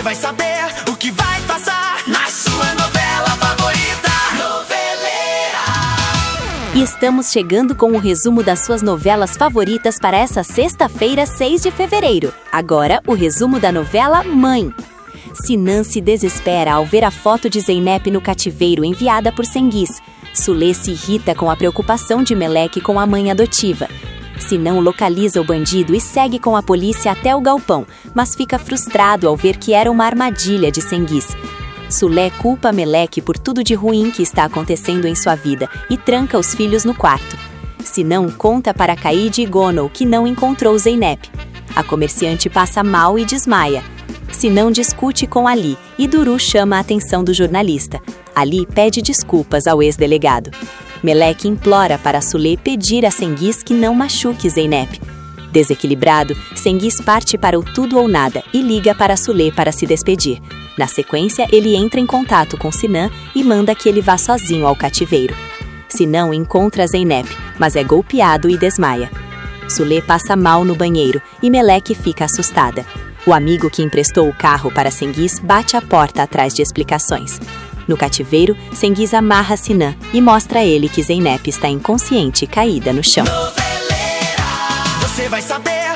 Você vai saber o que vai passar na sua novela favorita. Noveleira. E estamos chegando com o resumo das suas novelas favoritas para essa sexta-feira, 6 de fevereiro. Agora, o resumo da novela Mãe. Sinan se desespera ao ver a foto de Zeynep no cativeiro enviada por Cengiz. Sule se irrita com a preocupação de Meleque com a mãe adotiva. Sinan localiza o bandido e segue com a polícia até o galpão, mas fica frustrado ao ver que era uma armadilha de Cengiz. Sule culpa Meleque por tudo de ruim que está acontecendo em sua vida e tranca os filhos no quarto. Sinan conta para Caide e Gonal que não encontrou Zeynep. A comerciante passa mal e desmaia. Sinan discute com Ali e Duru chama a atenção do jornalista. Ali pede desculpas ao ex-delegado. Meleque implora para Sule pedir a Cengiz que não machuque Zeynep. Desequilibrado, Cengiz parte para o tudo ou nada e liga para Sule para se despedir. Na sequência, ele entra em contato com Sinan e manda que ele vá sozinho ao cativeiro. Sinan encontra Zeynep, mas é golpeado e desmaia. Sule passa mal no banheiro e Meleque fica assustada. O amigo que emprestou o carro para Cengiz bate a porta atrás de explicações. No cativeiro, Cengiz amarra Sinan e mostra a ele que Zeynep está inconsciente e caída no chão. Noveleira. Você vai saber